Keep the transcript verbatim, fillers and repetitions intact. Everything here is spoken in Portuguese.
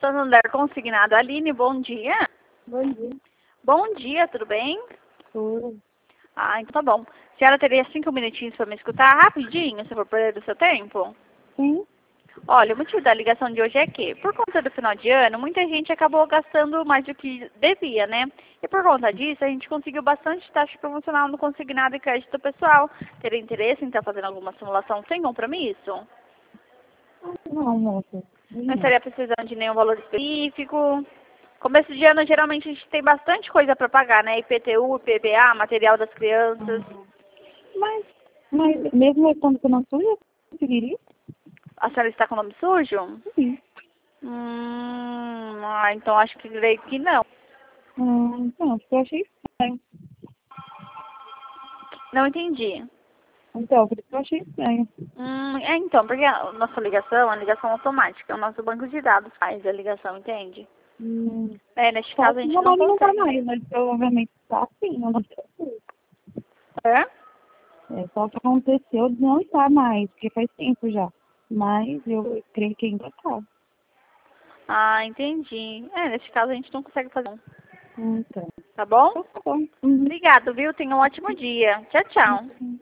Santander Consignado. Aline, bom dia. Bom dia. Bom dia, tudo bem? Tudo. Ah, então tá bom. A senhora teria cinco minutinhos para me escutar rapidinho, se for perder o seu tempo? Sim. Olha, o motivo da ligação de hoje é que, por conta do final de ano, muita gente acabou gastando mais do que devia, né? E por conta disso, a gente conseguiu bastante taxa promocional no consignado e crédito pessoal. Teria interesse em estar fazendo alguma simulação sem compromisso? Não, moça. Não estaria precisando de nenhum valor específico. Começo de ano, geralmente, a gente tem bastante coisa para pagar, né? I P T U, I P V A, material das crianças. Mas, mas mesmo eu estando com o nome sujo, eu conseguiria? A senhora está com o nome sujo? Sim. Hum, ah, então acho que creio que não. Hum, não, porque eu achei estranho. Não entendi. Então, por isso que eu achei estranho. Hum, é então, porque a nossa ligação é uma ligação automática. O nosso banco de dados faz a ligação, entende? Hum, É, neste só caso a que gente meu não nome não tá consegue. mais, mas provavelmente tá sim, eu não sei. É? É só que aconteceu de não estar mais, porque faz tempo já. Mas eu creio que ainda tá. Ah, entendi. É, neste caso a gente não consegue fazer um. Então, Tá bom? então tá bom. Uhum. Obrigado, viu? Tenha um ótimo dia. Tchau, tchau. Uhum.